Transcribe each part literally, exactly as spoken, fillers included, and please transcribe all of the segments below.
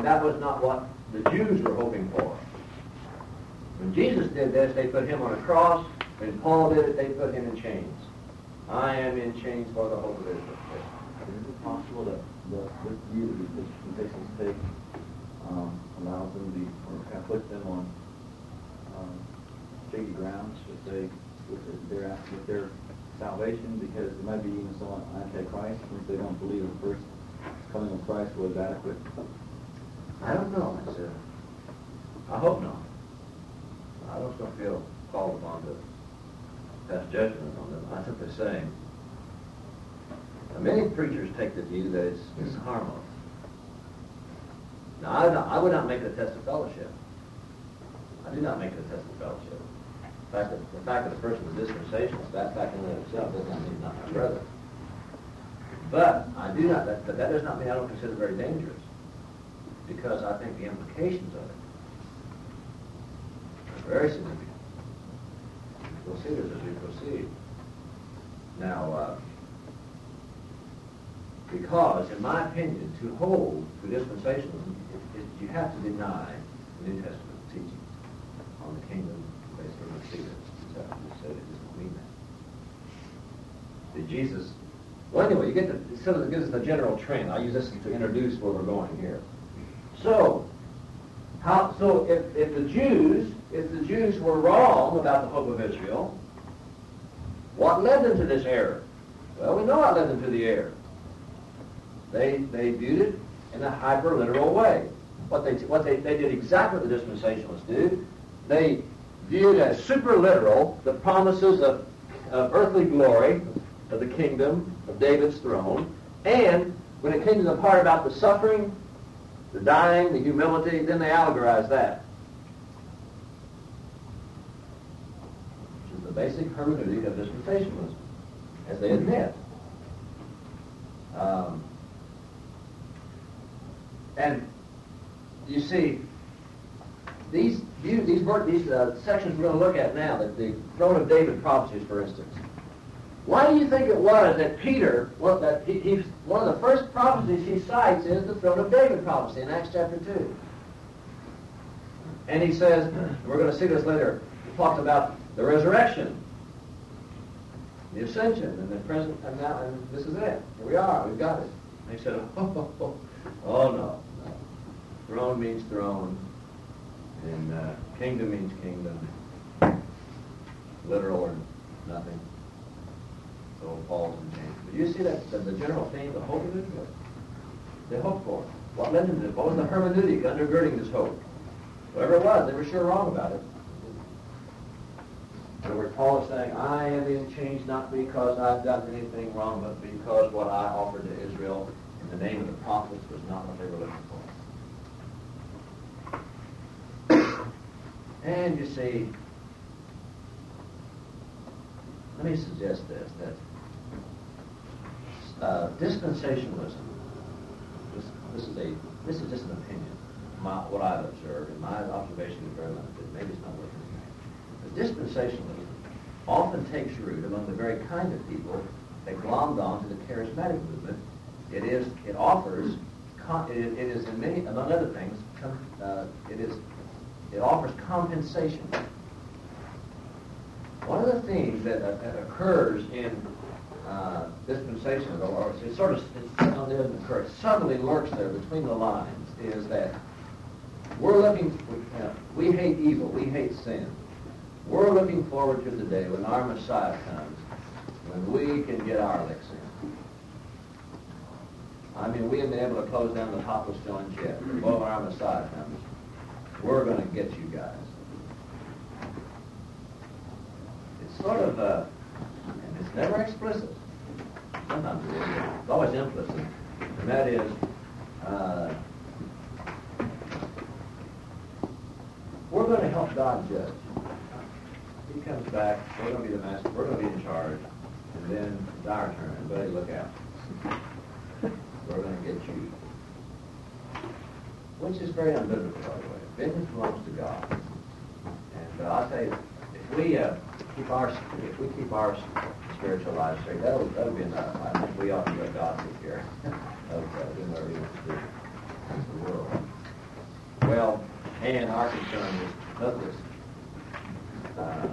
And that was not what the Jews were hoping for. When Jesus did this, they put him on a cross. When Paul did it, they put him in chains. I am in chains for the hope of Israel. Is it possible that the, this view that these dispensations take um, allows them to be, or kind of puts them on um, shaky grounds, should say, with their, with their salvation, because it might be even someone anti-Christ, if they don't believe the first coming of Christ was adequate? I don't know. It's, uh, I hope not. I just don't feel called upon to pass judgment on them. I simply saying, now, many preachers take the view that it's, it's harmless. Now, I, not, I would not make it a test of fellowship. I do not make it a test of fellowship. The fact that the fact that a person is dispensational, that fact in and of itself does not mean not my brother. But I do not. That, but that does not mean I don't consider it very dangerous, because I think the implications of it are very significant. We'll see this as we proceed. Now, uh, because, in my opinion, to hold to dispensationalism, it, it, you have to deny the New Testament teaching on the kingdom based on the secret. That's what you said. It doesn't mean that. Did Jesus? Well, anyway, you get the. So it gives us the general trend. I'll use this to introduce where we're going here. So, how? So, if, if the Jews, if the Jews were wrong about the hope of Israel, what led them to this error? Well, we know what led them to the error. They they viewed it in a hyper-literal way. What they what they they did exactly what the dispensationalists do. They viewed as super-literal the promises of, of earthly glory, of the kingdom, of David's throne, and when it came to the part about the suffering, the dying, the humility, then they allegorized that. Which is the basic hermeneutic of dispensationalism, as they admit. Um, and you see, these these these, these uh, sections we're going to look at now, that the throne of David prophecies, for instance. Why do you think it was that Peter, well, that he, he, one of the first prophecies he cites is the throne of David prophecy in Acts chapter two? And he says, we're going to see this later, he talks about the resurrection, the ascension, and the present, and now, and this is it. Here we are, we've got it. And he said, oh, oh, oh, oh no, no. Throne means throne, and uh, kingdom means kingdom, literal or nothing. So Paul's in chains. But you see that the, the general theme, the hope of Israel? They hoped for it. What led them to it? What was the hermeneutic undergirding this hope? Whatever it was, they were sure wrong about it. In other words, Paul is saying, I am in chains not because I've done anything wrong, but because what I offered to Israel in the name of the prophets was not what they were looking for. And you see, let me suggest this, that uh, dispensationalism, this, this is a this is just an opinion, my, what I've observed, and my observation is very limited. Maybe it's not worth it. But dispensationalism often takes root among the very kind of people that glommed on to the charismatic movement. It is it offers con- it, it is in many, among other things, com- uh, it is it offers compensation. One of the things that, uh, that occurs in uh, dispensationalism, or it sort of it doesn't occur, it subtly lurks there between the lines, is that we're looking, we, uh, we hate evil, we hate sin. We're looking forward to the day when our Messiah comes, when we can get our licks in. I mean, we have been able to close down the topless John's yet, but when our Messiah comes, we're going to get you guys. Sort of, uh, and it's never explicit. Sometimes it is. It's always implicit. And that is, uh, we're going to help God judge. He comes back, we're going to be the master, we're going to be in charge, and then it's our turn. Everybody look out. We're going to get you. Which is very unbiblical, by the way. Vengeance belongs to God. And uh, I'll tell you, if we... Uh, Keep our, if we keep our spiritual lives straight, that'll, that'll be enough. I think we ought to let God take care of uh, doing whatever He wants to do in the world. And our concern is, note this, uh,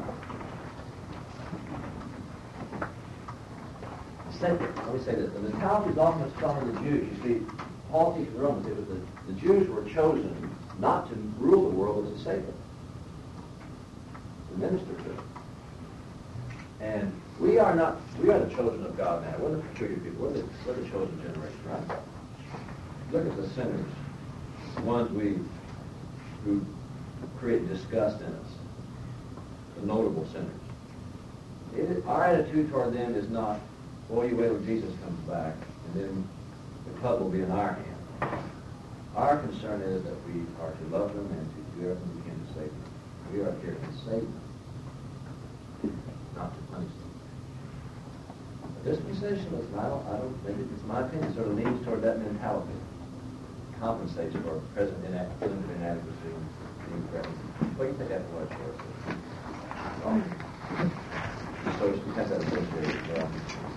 Second, let me say this, the mentality is often from the Jews. You see, Paul teaches the Romans, it was the, the Jews were chosen not to rule the world, but to save it, to minister to it. And we are not, we are the chosen of God now. We're the peculiar people. We're the, we're the chosen generation, right? Look at the sinners, the ones we, who create disgust in us, the notable sinners. It, our attitude toward them is not, boy, you wait till Jesus comes back, and then the club will be in our hand. Our concern is that we are to love them and to do everything we can to save them. We are here to save them, not to punish them. But dispensationalism, I don't, I don't, maybe it's my opinion, sort of leans toward that mentality. Compensates for present inadequacy, inadequacy being present. What do you think that was for us? Um, so it's because that's associated as well.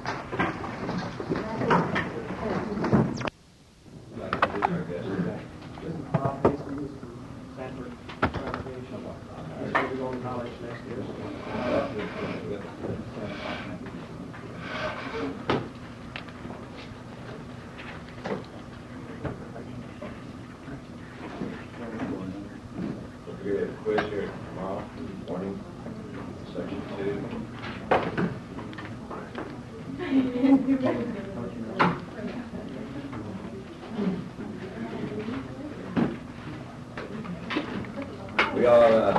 We're quiz here tomorrow morning, section two. We are uh,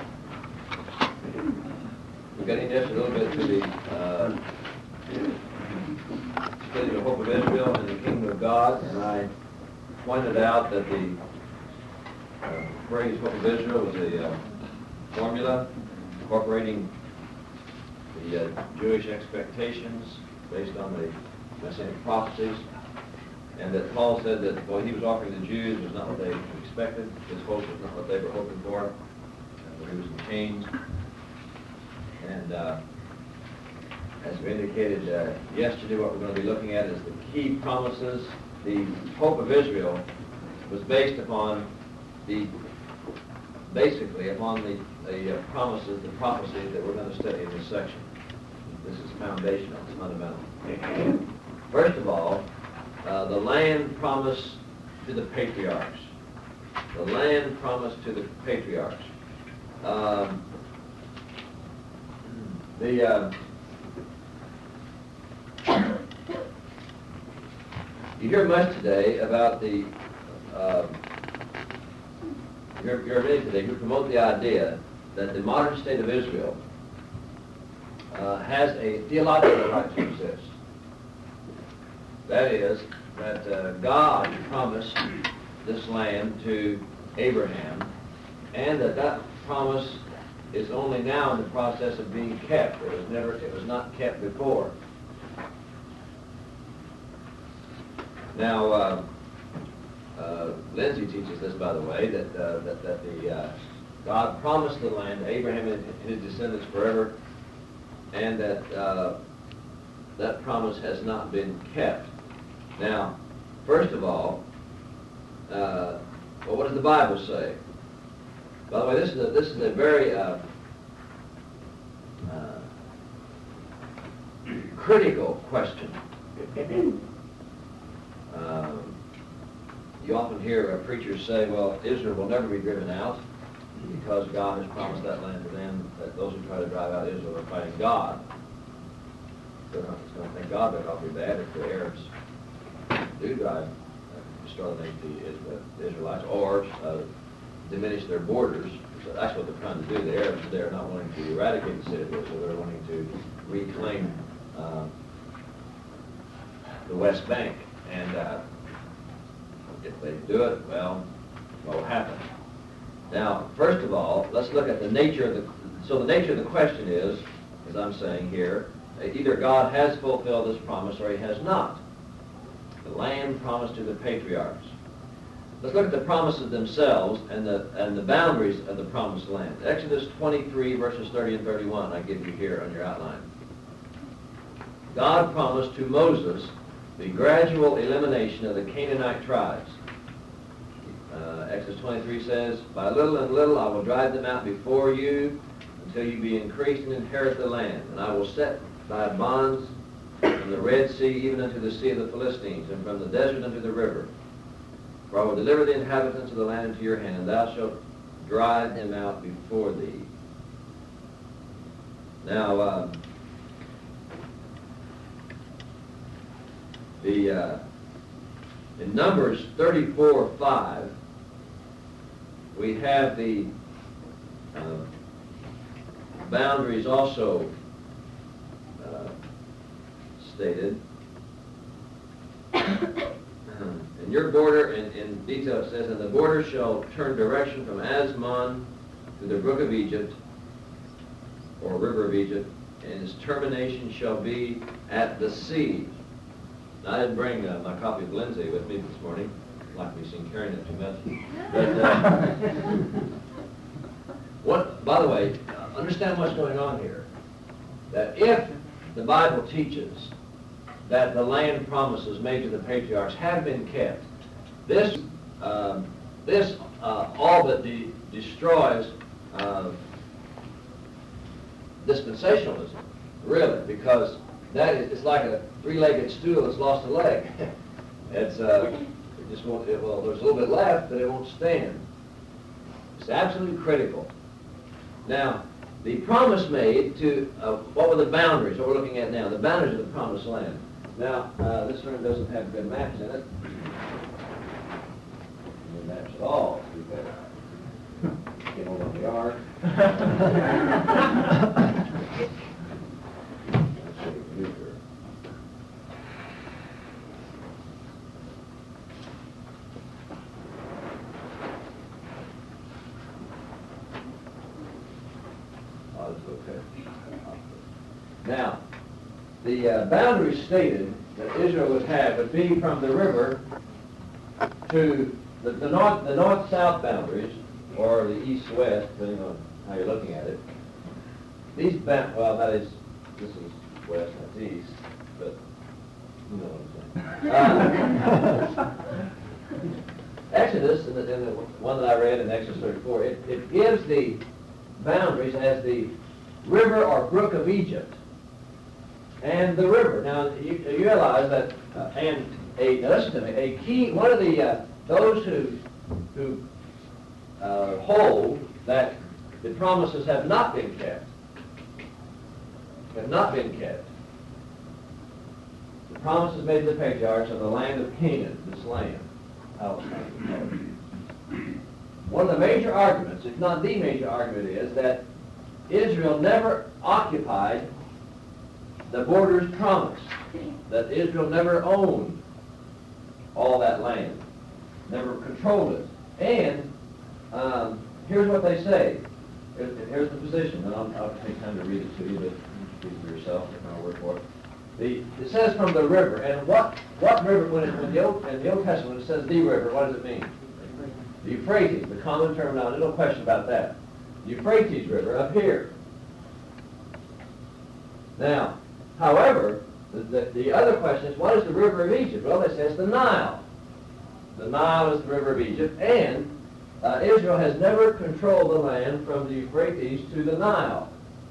we're getting just a little bit to the uh, study of the hope of Israel and the kingdom of God, and I pointed out that the uh, phrase hope of Israel was a uh, formula incorporating the uh, Jewish expectations based on the Messianic prophecies, and that Paul said that what he was offering the Jews was not what they expected, his hope was not what they were hoping for, uh, he was in chains. And uh, as we indicated uh, yesterday, what we're going to be looking at is the key promises. The hope of Israel was based upon the, basically upon the, the uh, promises, the prophecies that we're going to study in this section. This is foundational, it's fundamental. First of all, uh, the land promised to the patriarchs. The land promised to the patriarchs. Um, the uh, you hear much today about the uh, you hear, you hear many today who promote the idea that the modern state of Israel uh, has a theological right to exist. That is, that uh, God promised this land to Abraham, and that that promise is only now in the process of being kept. It was never, it was not kept before. Now, uh, uh, Lindsay teaches this, by the way, that uh, that, that the uh, God promised the land to Abraham and his descendants forever, and that uh, that promise has not been kept. Now, first of all, uh, well, what does the Bible say? By the way, this is a, this is a very uh, uh, critical question. Um, you often hear uh, preachers say, well, Israel will never be driven out because God has promised that land to them, that those who try to drive out Israel are fighting God. So it's going to thank God that I'll be bad if the Arabs do drive, uh, destroy the, the Israelites, or uh, diminish their borders. So that's what they're trying to do. The Arabs, they're not wanting to eradicate the city of Israel. They're wanting to reclaim uh, the West Bank. And uh, if they do it, well, what will happen? Now, first of all, let's look at the nature of the... So the nature of the question is, as I'm saying here, either God has fulfilled this promise or he has not. The land promised to the patriarchs. Let's look at the promises themselves and the and the boundaries of the promised land. Exodus twenty-three, verses thirty and thirty-one, I give you here on your outline. God promised to Moses the gradual elimination of the Canaanite tribes. Uh, Exodus twenty-three says, by little and little I will drive them out before you until you be increased and inherit the land. And I will set thy bonds from the Red Sea even unto the sea of the Philistines, and from the desert unto the river. For I will deliver the inhabitants of the land into your hand, and thou shalt drive them out before thee. Now, uh, the uh, in Numbers thirty-four five, we have the uh, boundaries also uh, stated. And your border, in, in detail it says, and the border shall turn direction from Asmon to the brook of Egypt, or river of Egypt, and its termination shall be at the sea. Now, I didn't bring uh, my copy of Lindsay with me this morning. Like me seen carrying it too much. But, uh, what, by the way, understand what's going on here. That if the Bible teaches that the land promises made to the patriarchs have been kept, this, uh, this uh, all but de destroys uh, dispensationalism, really, because that is, it's like a three-legged stool that's lost a leg. It's uh, it just won't. It, well, there's a little bit left, but it won't stand. It's absolutely critical. Now, the promise made to uh, what were the boundaries? What we're looking at now, the boundaries of the promised land. Now, uh, this room doesn't have good maps in it. No maps at all. We've got get over the yard. Now, the uh, boundaries stated that Israel would have would be from the river to the, the north, the north-south boundaries, or the east-west, depending on how you're looking at it. These bound, well, that is, this is west, that's east, but you know what I'm saying. Uh, Exodus, in the, in the one that I read in Exodus thirty-four, it, it gives the boundaries as the river or brook of Egypt. And the river. Now, you, you realize that, uh, and a, now listen to me, a key, one of the, uh, those who, who uh, hold that the promises have not been kept, have not been kept. The promises made to the patriarchs of the land of Canaan, this land. One of the major arguments, if not the major argument, is that Israel never occupied the borders promised, that Israel never owned all that land, never controlled it. And um, here's what they say. Here's, here's the position, and I'll, I'll take time to read it to you, but read it for yourself, if I'll word for it. The, it says from the river, and what, what river, when, it, when the Old, in the Old Testament it says the river, what does it mean? The Euphrates, the common terminology, no question about that. The Euphrates River up here. Now, however, the, the, the other question is, what is the river of Egypt? Well, they say it's the Nile. The Nile is the river of Egypt, and uh, Israel has never controlled the land from the Euphrates to the Nile.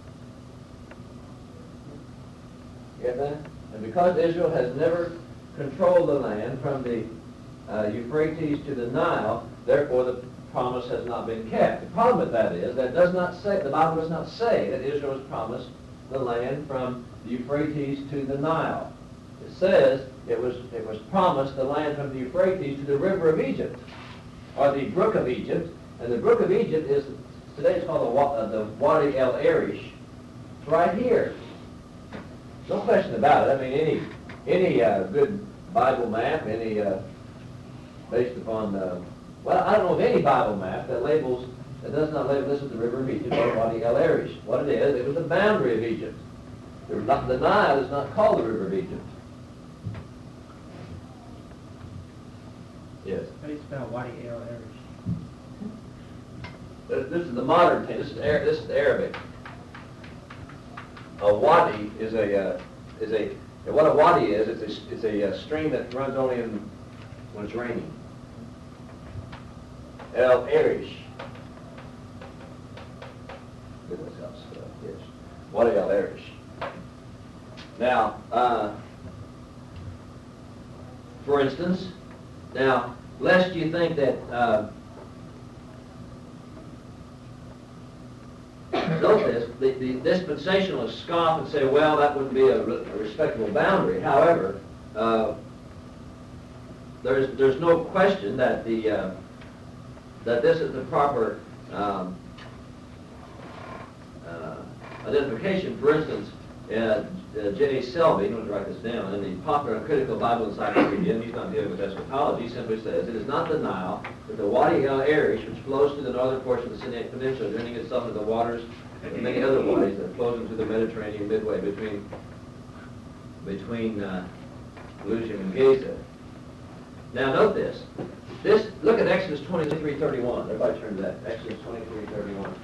Get that? And because Israel has never controlled the land from the uh, Euphrates to the Nile, therefore the promise has not been kept. The problem with that is that does not say, the Bible does not say that Israel has promised the land from the Euphrates to the Nile. It says it was it was promised the land from the Euphrates to the river of Egypt, or the brook of Egypt, and the brook of Egypt is today it's called the, uh, the Wadi El Arish. It's right here. No question about it. I mean, any any uh, good Bible map, any uh, based upon uh, well, I don't know of any Bible map that labels that does not label this as the river of Egypt or Wadi El Arish. What it is, it was the boundary of Egypt. The, the Nile is not called the river of Egypt. Yes. How do you spell Wadi El Arish? This is the modern thing. This is this is Arabic. A wadi is a uh, is a what a wadi is. It's a it's a uh, stream that runs only in when it's raining. El Erish. Goodness helps stuff, yes. Wadi El Erish. Now, uh, for instance, now, lest you think that, uh, note this, the, the dispensationalists scoff and say, well, that wouldn't be a, re a respectable boundary. However, uh, there's, there's no question that, the, uh, that this is the proper um, uh, identification. For instance, uh, uh, J A Selby, I'm going to write this down, in the Popular and Critical Bible Encyclopedia, and he's not dealing with eschatology, he simply says, it is not the Nile, but the Wadi El Arish, which flows through the northern portion of the Sinai Peninsula, draining itself into the waters of many other wadis that flows into the Mediterranean midway between, between uh, Pelusium and Gaza. Now note this. This, look at Exodus twenty-three thirty-one. Everybody turn to that. Exodus twenty-three thirty-one.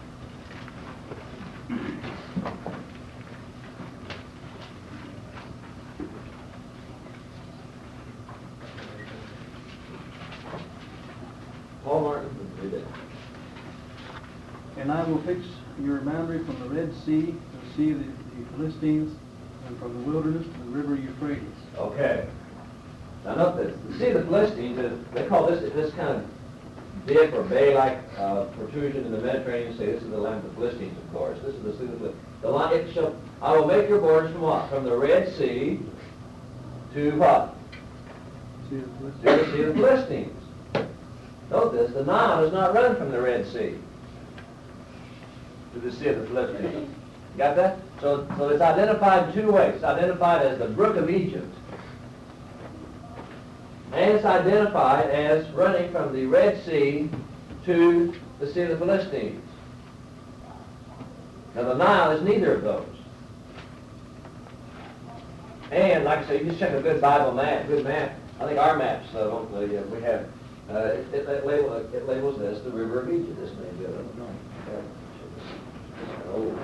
Paul Martin, read it. And I will fix your boundary from the Red Sea to the Sea of the, the Philistines, and from the wilderness to the river Euphrates. Okay. Now note this. The Sea of the Philistines is, they call this this kind of dip or bay-like uh, protrusion in the Mediterranean Sea. This is the land of the Philistines, of course. This is the Sea of the Philistines. The line, it shall, I will make your borders from what? From the Red Sea to what? Sea of the To the Sea of the Philistines. Note this. The Nile does not run from the Red Sea to the Sea of the Philistines. Got that? So, so it's identified in two ways. It's identified as the Brook of Egypt. And it's identified as running from the Red Sea to the Sea of the Philistines. Now the Nile is neither of those. And like I say, you just check a good Bible map, good map. I think our maps, uh, uh, we have, uh, it, it, it, label, it labels this the River of Egypt. This may be, I don't know. Oh.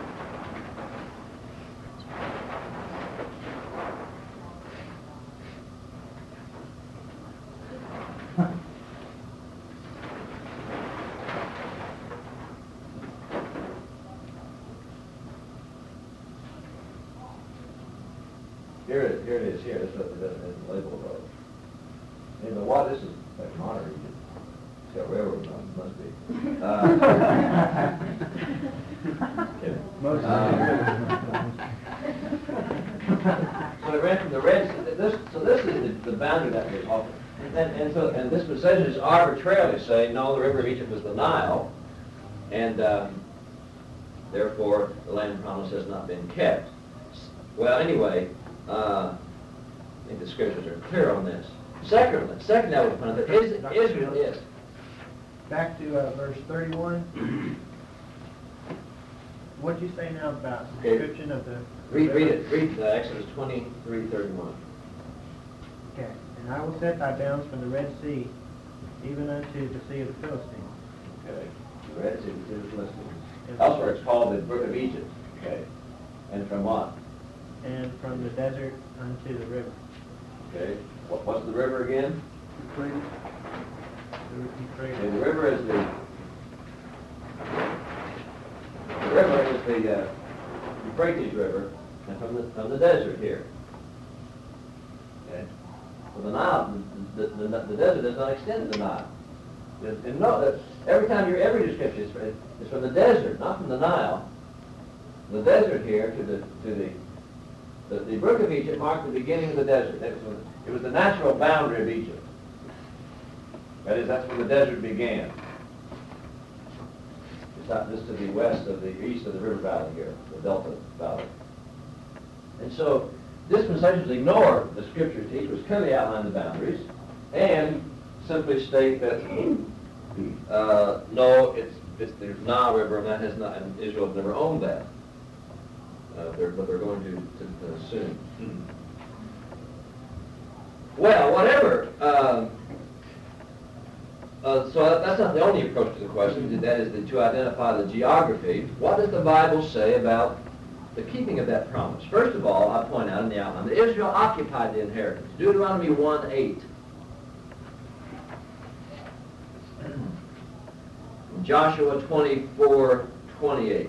Here it, here it is, here. This is what the label of. And the what? This is like modern Egypt. It's got railroad on it, must be. Uh, kidding. Most Um, so it ran from the Red Sea. This, so this is the, the boundary that we're talking. And, and so, and this dispensationalists arbitrarily say, no, the river of Egypt was the Nile, and um, therefore the land promise has not been kept. Well, anyway, uh, I think the scriptures are clear on this. Secondly, secondly, I would point out that is, Israel is. Back to uh, verse thirty-one. What'd you say now about the Okay. description of the... Read, read it. Read uh, Exodus twenty-three thirty-one. Okay. And I will set thy bounds from the Red Sea, even unto the Sea of the Philistines. Okay. The Red Sea, the Sea of the Philistines. Elsewhere it's called the Brook of Egypt. Okay. And from what? And from the desert unto the river. Okay. What, what's the river again? Euphrates. The Euphrates. Okay, the river is the the river is the uh, Euphrates River, and from the from the desert here. Okay. Well, the Nile, the, the, the, the desert does not extend to the Nile. And, and no, that every time you're every description is from, is from the desert, not from the Nile. The desert here to the to the the, the Brook of Egypt marked the beginning of the desert. That was, it was the natural boundary of Egypt. That is, that's where the desert began. It's not just to the west of the east of the river valley here, the Delta Valley. And so dispensations ignore the scriptures teach, which clearly outline the boundaries, and simply state that uh, no, it's it's the Nile River, and that has not, and Israel has never owned that. Uh, they're, but they're going to, to, to soon. Well, whatever. Um, uh, so that, that's not the only approach to the question. That is the, to identify the geography. What does the Bible say about the keeping of that promise? First of all, I point out in the outline that Israel occupied the inheritance. Deuteronomy one eight. Joshua twenty-four twenty-eight.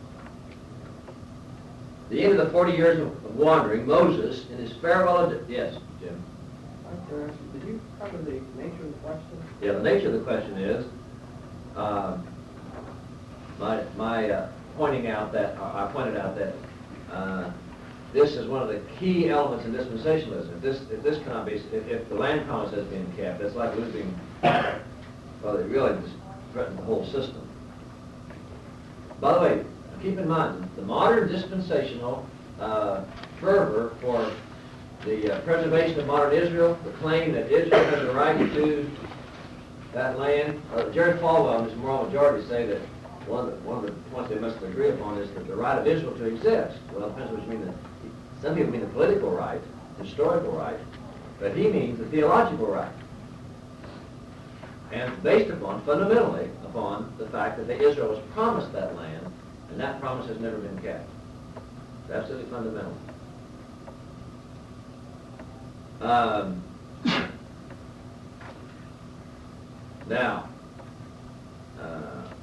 The end of the forty years of wandering, Moses, in his farewell, ad- yes, Jim? Did you cover the nature of the question? Yeah, the nature of the question is, uh, my, my uh, pointing out that, uh, I pointed out that uh, this is one of the key elements in dispensationalism. If this, if this cannot be, if, if the land promise has been kept, it's like losing, well, it really just threatened the whole system. By the way, keep in mind, the modern dispensational uh, fervor for the uh, preservation of modern Israel, the claim that Israel has a right to that land. Uh, Jared Falwell and his moral majority say that one of, the, one of the points they must agree upon is that the right of Israel to exist. Well, it depends what you mean. The, some people mean the political right, the historical right, but he means the theological right. And based upon, fundamentally, upon the fact that Israel was promised that land, and that promise has never been kept. It's absolutely fundamental. Um, now, uh,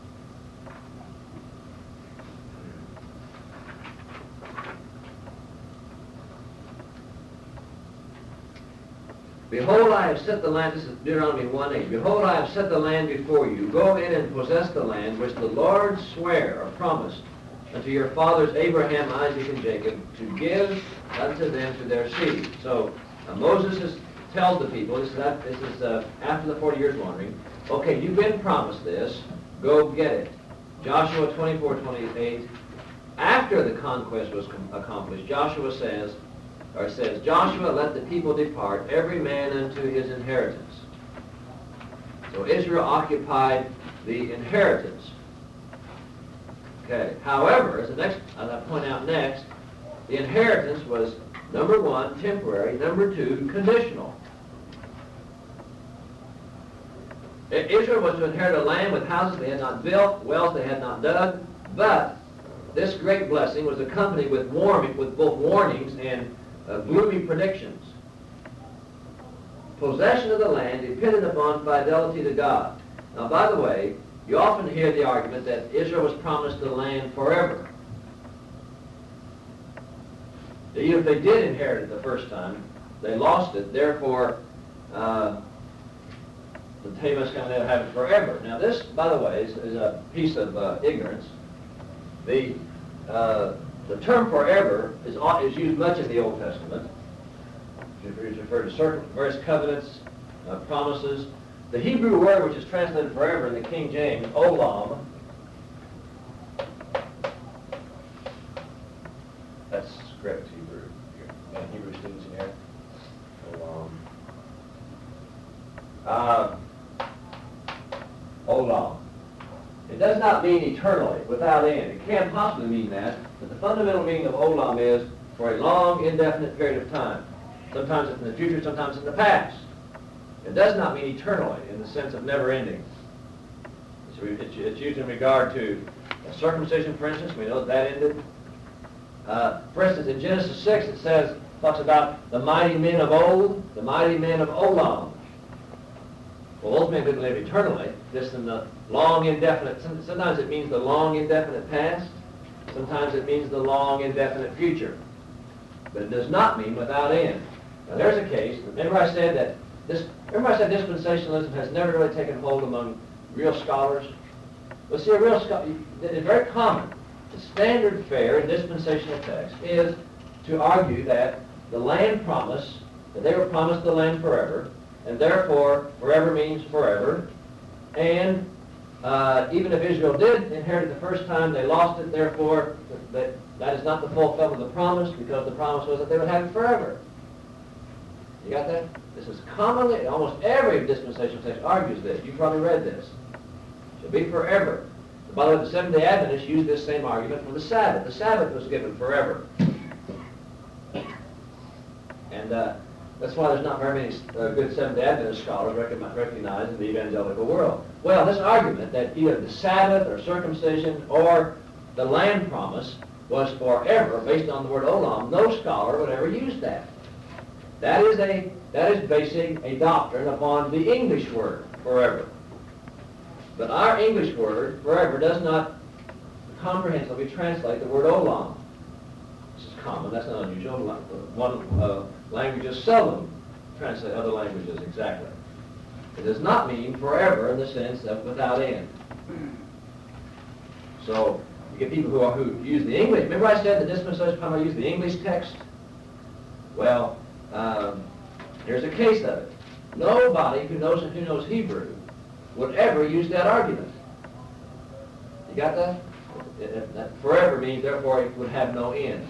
Behold, I have set the land, this is Deuteronomy one eight. Behold, I have set the land before you. Go in and possess the land which the Lord sware or promised unto your fathers Abraham, Isaac, and Jacob, to give unto them to their seed. So uh, Moses is, tells the people, this is, that, this is uh, after the forty years wandering, okay, you've been promised this, go get it. Joshua twenty-four twenty-eight, after the conquest was com- accomplished, Joshua says, or says, Joshua, let the people depart, every man unto his inheritance. So Israel occupied the inheritance. Okay. However, as the next, as I point out next, the inheritance was number one, temporary, number two, conditional. I- Israel was to inherit a land with houses they had not built, wells they had not dug, but this great blessing was accompanied with warning, with both warnings and Uh, gloomy predictions. Possession of the land depended upon fidelity to God. Now, by the way, you often hear the argument that Israel was promised the land forever. Even if they did inherit it the first time, they lost it. Therefore, uh, they must kind of have it forever. Now, this, by the way, is, is a piece of uh, ignorance. The uh, The term forever is, is used much in the Old Testament. It's referred to certain various covenants, uh, promises. The Hebrew word which is translated forever in the King James, olam, that's correct Hebrew. And Hebrew students in here. Olam. Uh, olam. It does not mean eternally, without end. It can't possibly mean that, but the fundamental meaning of olam is for a long, indefinite period of time. Sometimes it's in the future, sometimes in the past. It does not mean eternally in the sense of never ending. So it's, it's used in regard to circumcision, for instance. We know that that ended. Uh, for instance, in Genesis six, it says, talks about the mighty men of old, the mighty men of olam. Well, those men didn't live eternally, just in the long, indefinite, sometimes it means the long, indefinite past, sometimes it means the long, indefinite future. But it does not mean without end. Now, there's a case, remember I said that this, remember I said dispensationalism has never really taken hold among real scholars? Well, see, a real scholar, it's very common. The standard fare in dispensational text is to argue that the land promise, that they were promised the land forever, and therefore forever means forever, and uh, even if Israel did inherit it the first time, they lost it, therefore that, that is not the fulfillment of the promise, because the promise was that they would have it forever. You got that? This is commonly, almost every dispensational text argues this. You probably read this. It shall be forever. By the way, the Seventh-day Adventists used this same argument for the Sabbath. The Sabbath was given forever. And uh, that's why there's not very many uh, good Seventh-day Adventist scholars recognize, recognized in the evangelical world. Well, this argument that either the Sabbath or circumcision or the land promise was forever, based on the word olam, no scholar would ever use that. That is a that is basing a doctrine upon the English word forever. But our English word, forever, does not comprehensively translate the word olam. This is common, that's not unusual. One uh, languages seldom translate other languages exactly. It does not mean forever in the sense of without end. So you get people who are who use the English. Remember I said the dispensation primarily use the English text? Well, um, here's a case of it. Nobody who knows who knows Hebrew would ever use that argument. You got that? It, it, that forever means therefore it would have no end.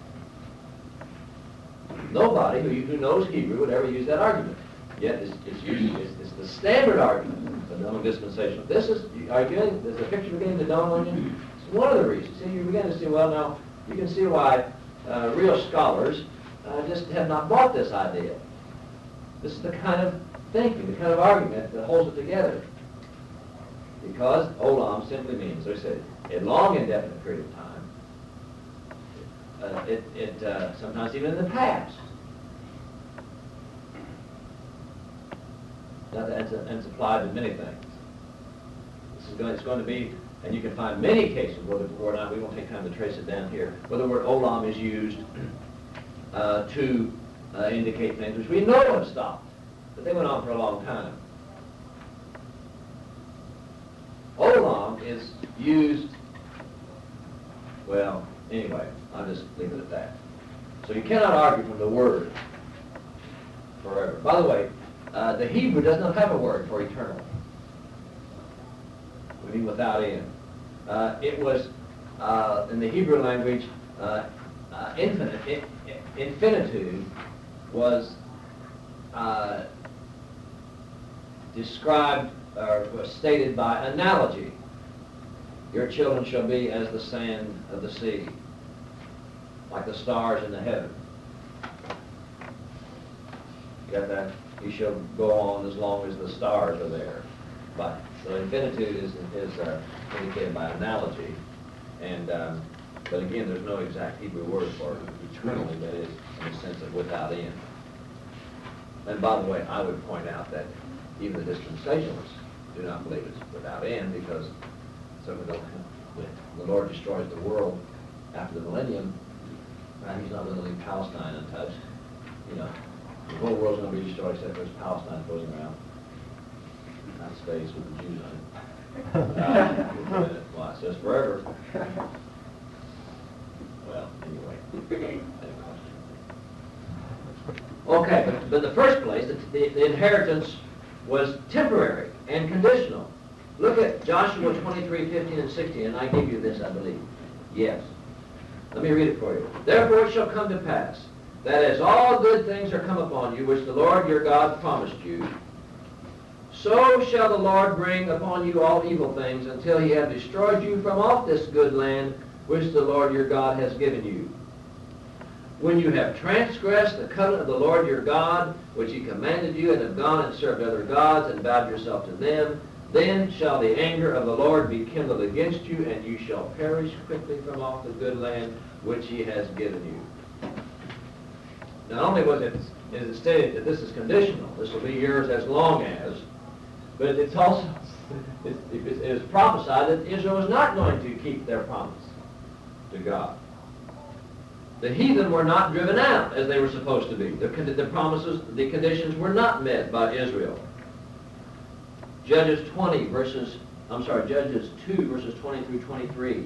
Nobody who, who knows Hebrew would ever use that argument. Yet it's, it's, used, it's, it's the standard argument of the dispensational. This is, are you getting, is the picture beginning to dawn on you? It's one of the reasons. See, you begin to see, well now, you can see why uh, real scholars uh, just have not bought this idea. This is the kind of thinking, the kind of argument that holds it together. Because olam simply means, as I said, a long indefinite period of time. Uh, it, it uh, sometimes even in the past. Now, that's a, and it's applied to many things. This is going, it's going to be, and you can find many cases where the word, we won't take time to trace it down here, where the word olam is used uh, to uh, indicate things which we know have stopped, but they went on for a long time. Olam is used, well, anyway, I'll just leave it at that. So you cannot argue from the word forever. By the way, uh, the Hebrew does not have a word for eternal. We mean without end. Uh, it was, uh, in the Hebrew language, uh, uh, infinite, in, in, infinitude was uh, described or was stated by analogy. Your children shall be as the sand of the sea, like the stars in the heaven. You got that? You shall go on as long as the stars are there. But so infinitude is, is uh, indicated by analogy, and um, but again, there's no exact Hebrew word for eternal that is in the sense of without end. And by the way, I would point out that even the dispensationalists do not believe it's without end, because certainly don't, when the Lord destroys the world after the millennium, right, he's not going to leave Palestine untouched. You know, the whole world's going to be destroyed except for Palestine floating around out of space with the Jews on it. Uh, well, it says forever. Well, anyway. Okay, but, but in the first place, the, the, the inheritance was temporary and conditional. Look at Joshua twenty-three, fifteen, and sixteen, and I give you this, I believe. Yes. Let me read it for you. Therefore it shall come to pass, that as all good things are come upon you, which the Lord your God promised you, so shall the Lord bring upon you all evil things, until he have destroyed you from off this good land, which the Lord your God has given you. When you have transgressed the covenant of the Lord your God, which he commanded you, and have gone and served other gods, and bowed yourself to them, then shall the anger of the Lord be kindled against you, and you shall perish quickly from off the good land which he has given you. Not only was it, is it stated that this is conditional, this will be yours as long as, but it's also, it, it is prophesied that Israel was not going to keep their promise to God. The heathen were not driven out as they were supposed to be. The, the promises, the conditions were not met by Israel. Judges twenty verses, I'm sorry, Judges two verses twenty through twenty-three.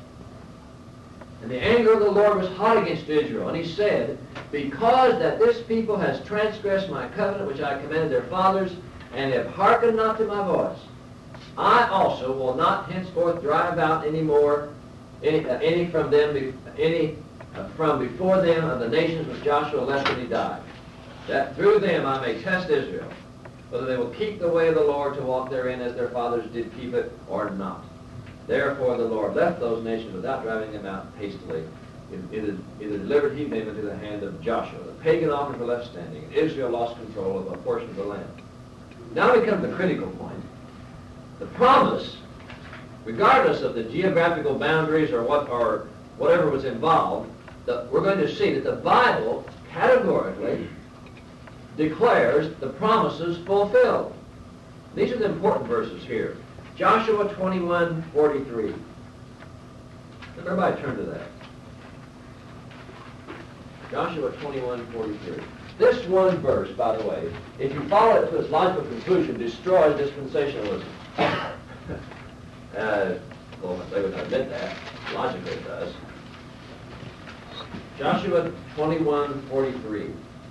And the anger of the Lord was hot against Israel, and he said, because that this people has transgressed my covenant which I commanded their fathers, and have hearkened not to my voice, I also will not henceforth drive out any more, any, uh, any from them, be, any uh, from before them of the nations which Joshua left when he died, that through them I may test Israel, whether they will keep the way of the Lord to walk therein as their fathers did keep it, or not. Therefore the Lord left those nations without driving them out hastily. Either, either delivered he them into the hand of Joshua. The pagan armies were left standing, and Israel lost control of a portion of the land. Now we come to the critical point. The promise, regardless of the geographical boundaries or what or whatever was involved, the, we're going to see that the Bible categorically declares the promises fulfilled. These are the important verses here. Joshua twenty-one forty-three. Everybody turn to that. Joshua twenty-one forty-three. This one verse, by the way, if you follow it to its logical conclusion, destroys dispensationalism. uh, well, they would admit that. Logically it does. Joshua twenty-one forty-three.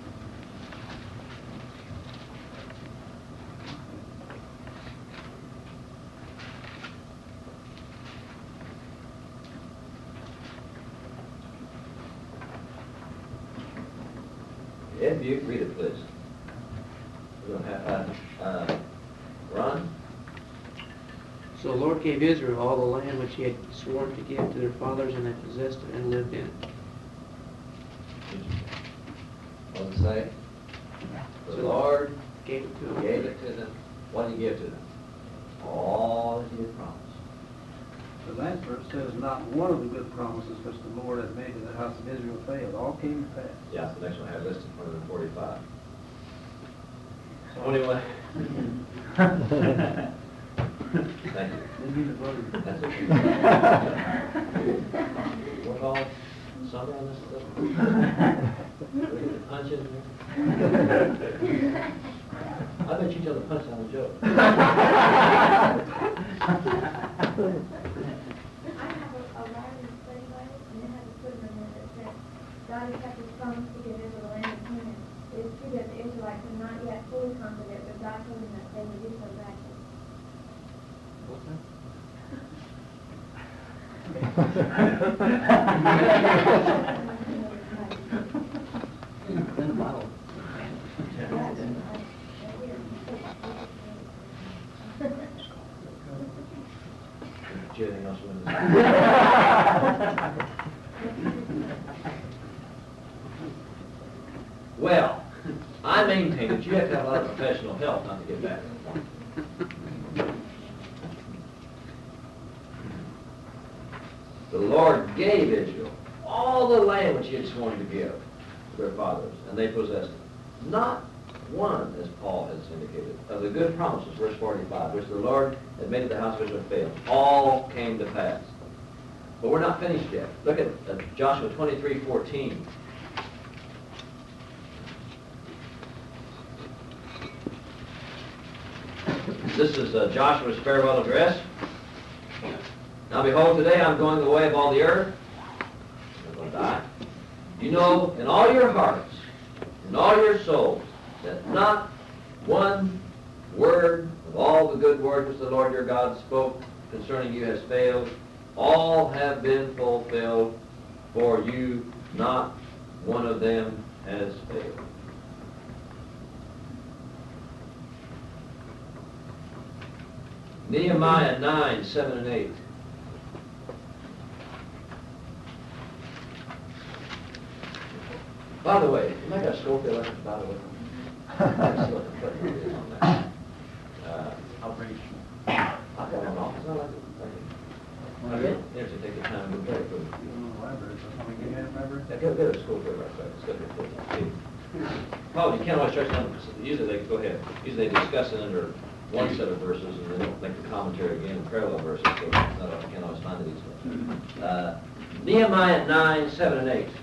Ed Buick, read it, please. We're going to have, uh, uh, Ron? So the Lord gave Israel all the land which he had sworn to give to their fathers, and they possessed it and lived in it. What does it say? The Lord Gave it to them. gave it to them. What did he give to them? All that he had promised. The last verse says, not one of the good promises which the Lord had made to the house of Israel failed. All came to pass. Yeah, the next one I have listed, one hundred forty-five. Twenty-one. Thank you. Didn't need to vote. That's what you. What all, summer on this stuff? We get the punch in here? I bet you tell the punchline a joke. I have a, a line in the study Bible, and it has a footnote in it that says, God has kept his promise to give Israel the land of Canaan. It is true that the Israelites have not yet fully conquered it, but God told them that they would do so gradually. In the Bible. Anything else you want to say? Well, I maintain that you have to have a lot of professional help not to get back to the point. The Lord gave Israel all the land which he had sworn to give to their fathers, and they possessed it. Not one, as Paul has indicated, of the good promises, verse forty-five, which the Lord had made to the house of Israel fail. All came to pass. But we're not finished yet. Look at uh, Joshua twenty-three fourteen. This is uh, Joshua's farewell address. Now behold, today I'm going the way of all the earth. I'm going to die. You know in all your hearts, in all your souls, that not one word of all the good words which the Lord your God spoke concerning you has failed. All have been fulfilled for you. Not one of them has failed. Nehemiah nine, seven and eight. By the way, you might got a Schofield reference, by the way. Let's see what the footnote is on that. Uh, I'll bring it. I've got one office, I like it. Okay, there's to take the time to play for You don't know the library, so somebody give me that library? Yeah, go go to school for it right quick. It's got to be footnote. Oh, you can't always stretch down, usually they, go ahead, usually they discuss it under one set of verses and they don't make the commentary again in parallel verses, so it's not, I can't always find it easily. Uh, Nehemiah nine, seven and eight.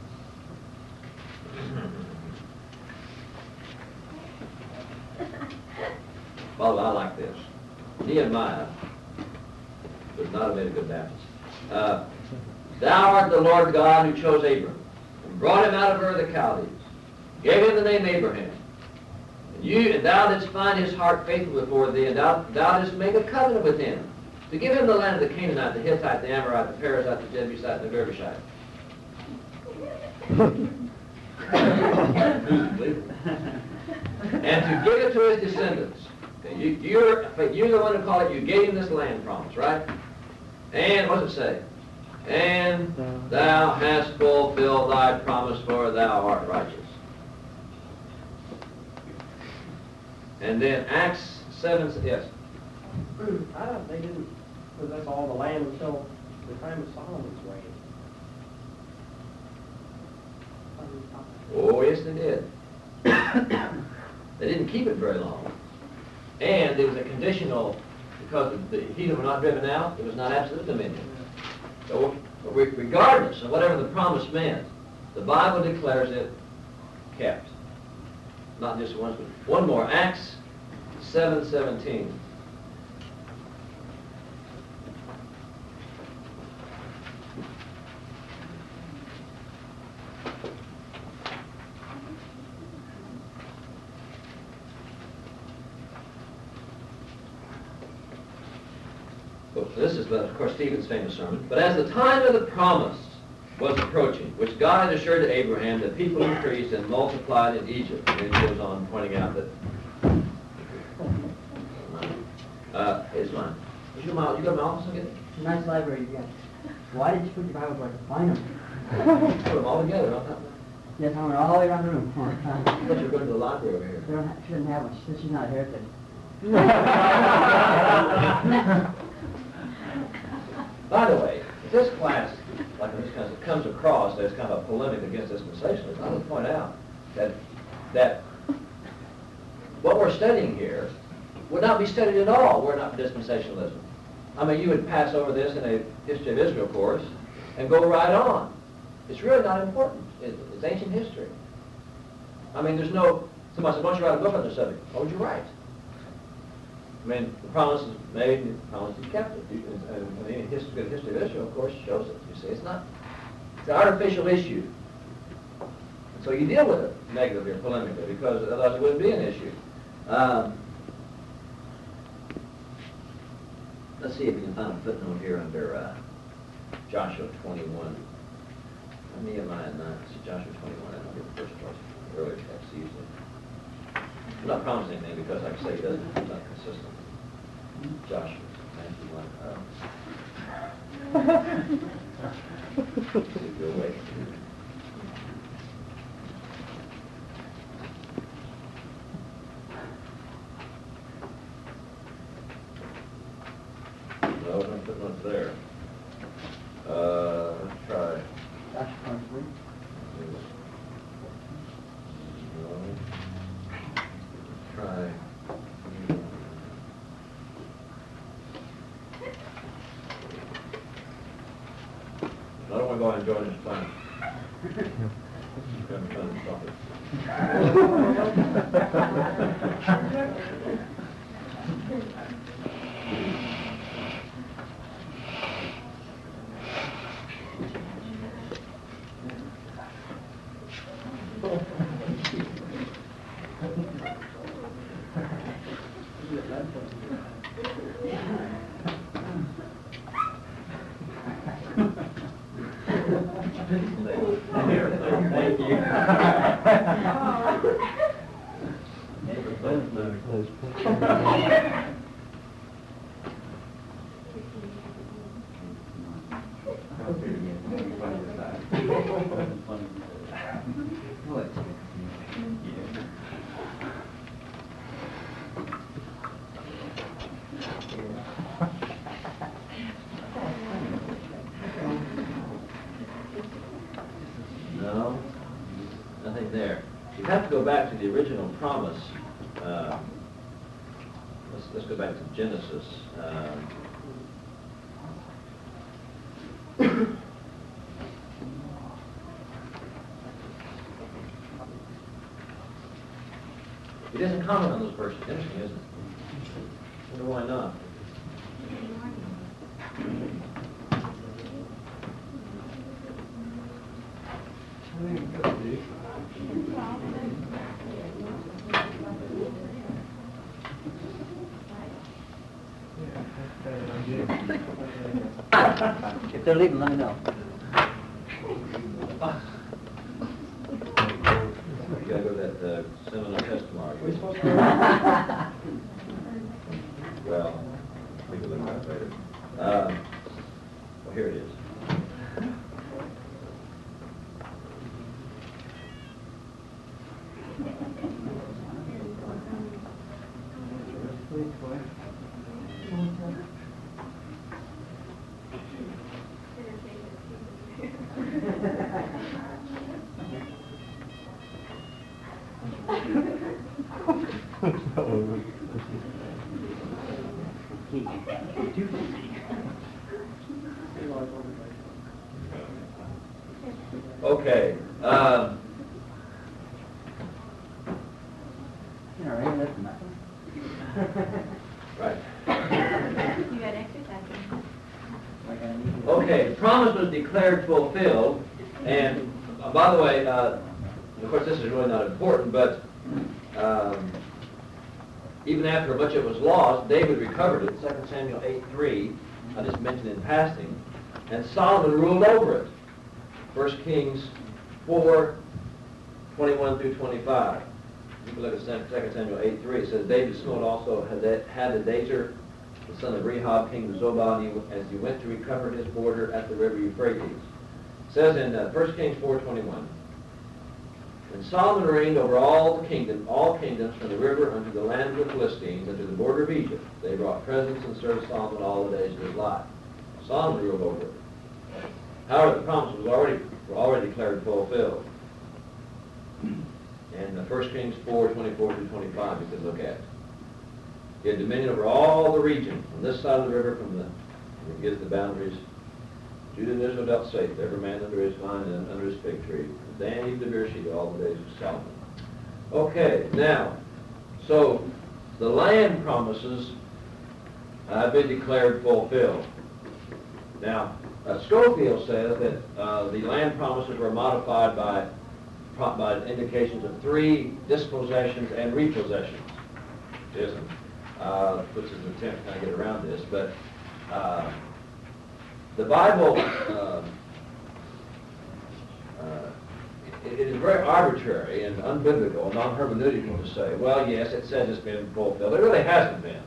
Well, I like this. Nehemiah would not have made a good Baptist. Uh, Thou art the Lord God who chose Abram and brought him out of Ur of the Chaldees, gave him the name Abraham. And you and thou didst find his heart faithful before thee, and thou, thou didst make a covenant with him to give him the land of the Canaanite, the Hittite, the Amorite, the Perizzite, the Jebusite, and the Girgashite. And to give it to his descendants. Okay, you, you're, but you're the one who called it, you gave him this land promise, right? And what does it say? And thou hast fulfilled thy promise, for thou art righteous. And then Acts seven, yes? I don't, they didn't possess all the land until the time of Solomon's reign. Oh, yes, they did. They didn't keep it very long. And it was a conditional because the heathen were not driven out, it was not absolute dominion. So re- regardless of whatever the promise meant, the Bible declares it kept. Not just once, but one more. Acts seven seventeen. This is, of course, Stephen's famous sermon. But as the time of the promise was approaching, which God had assured to Abraham, the people increased and multiplied in Egypt. And then he goes on pointing out that uh, it's mine. Is your mom, you got my office again? Nice library you got. Why did you put your Bibles where I could find them? Put them all together, don't they? Yes, I went all the way around the room. I thought you were going to the library over here. They don't, she doesn't have one. She says she's not a heretic. By the way, if this class, like this kind of, comes across as kind of a polemic against dispensationalism, I would point out that that what we're studying here would not be studied at all were it not for dispensationalism. I mean, you would pass over this in a history of Israel course and go right on. It's really not important. It, it's ancient history. I mean, there's no, somebody said, why don't you write a book on the subject? What would you write? I mean, the promise is made, the promise is kept. And, and any history, good history of Israel, of course, shows it. You see, it's not, it's an artificial issue. And so you deal with it negatively or polemically, because otherwise it wouldn't be an issue. Um, let's see if we can find a footnote here under uh, Joshua twenty-one. Uh, Nehemiah nine. See Joshua twenty-one. That'll be the first place. Earlier text usually. I'm not promising anything because, like I say, it doesn't, it's not consistent. Joshua, ninety-one. Uh, see if you're awake. No, no footnotes there. Uh, let's try. Joshua twenty-three. No. Try. I don't want to go out and join this plan. I'm trying to stop it. Thank you. No, nothing there. You have to go back to the original promise. Uh, let's, let's go back to Genesis. Uh, He doesn't comment on those verses. Interesting, isn't it? I wonder why not. If they're leaving, let me know. You gotta go to that uh, seminar test tomorrow. Are we supposed to? Well, we can look at it later. Uh, well, here it is. Keep. Okay, um, You know, ain't that nothing? right. You got exercise. Like I need to- Okay, the promise was declared fulfilled, and uh, by the way, uh, of course, this is really not important, but um, even after much of it was lost, David recovered it. Second Samuel eight three, I just mentioned in passing, and Solomon ruled over it. First Kings four twenty-one through twenty-five. You can look at Second Samuel eight three. It says, David smote also Hadadezer, the son of Rehob, king of Zobah, as he went to recover his border at the river Euphrates. It says in uh, First Kings four twenty-one, and Solomon reigned over all the kingdom, all kingdoms from the river unto the land of the Philistines, unto the border of Egypt. They brought presents and served Solomon all the days of his life. Solomon ruled over it. However, the promise was already were already declared fulfilled. And the First Kings four twenty-four through twenty-five, you can look at it. He had dominion over all the region, on this side of the river, from the, it gives the boundaries. Judah and Israel dealt safe, every man under his vine and under his fig tree, from Dan even to Beersheba, all the days of Solomon. Okay, now, so the land promises have been declared fulfilled. Now, uh, Schofield says that uh, the land promises were modified by, by indications of three dispossessions and repossessions. Isn't uh, which is an attempt to kind of get around this, but uh, the Bible, uh, uh, it, it is very arbitrary and unbiblical and non-hermeneutical to say, well, yes, it says it's been fulfilled. It really hasn't been.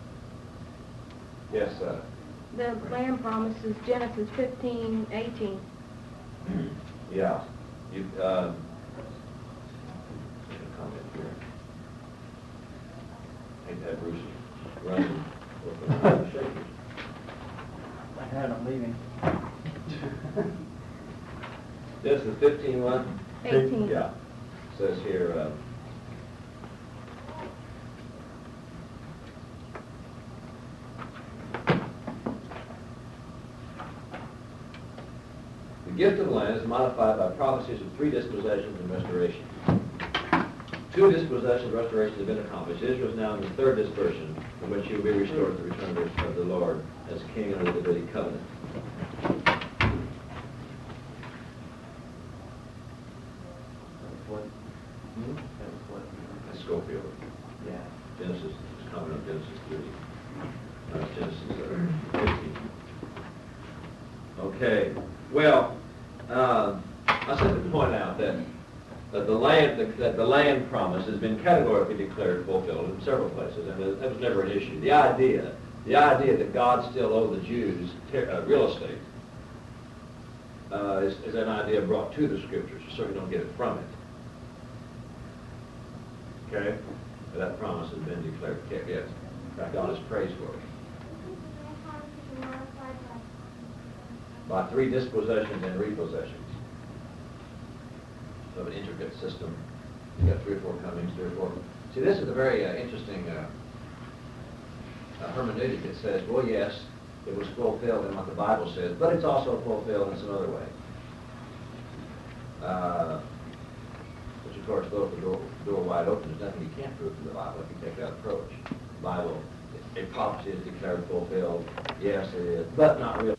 Yes, uh, The land promises, Genesis fifteen eighteen. yeah. You, uh, make a comment here. I think that Bruce is running. Shaking. I had them leaving. This is fifteen one? eighteen. Yeah. Says here, uh, the gift of land is modified by prophecies of three dispossessions and restoration. Two dispossessions and restoration have been accomplished. Israel is now in the third dispersion, in which he will be restored at the return of the Lord as king under the Davidic covenant. That's Schofield. Yeah. Genesis, it's comment on Genesis three. Uh, Genesis uh, fifteen. Okay. Well, uh, I said to point out that that the land that, that the land promise has been categorically declared fulfilled in several places, and that was never an issue. The idea, the idea that God still owed the Jews ter- uh, real estate uh, is, is an idea brought to the Scriptures. You certainly don't get it from it. Okay, but that promise has been declared. Yes, in fact, God is praised for it. By three dispossessions and repossessions. So an intricate system. You got three or four comings, three or four. See, this is a very uh, interesting uh, uh, hermeneutic. It says, well, yes, it was fulfilled in what the Bible says, but it's also fulfilled in some other way. Uh, which, of course, throws the door, door wide open. There's nothing you can't prove from the Bible if you take that approach. The Bible, a prophecy is declared fulfilled. Yes, it is, but not really.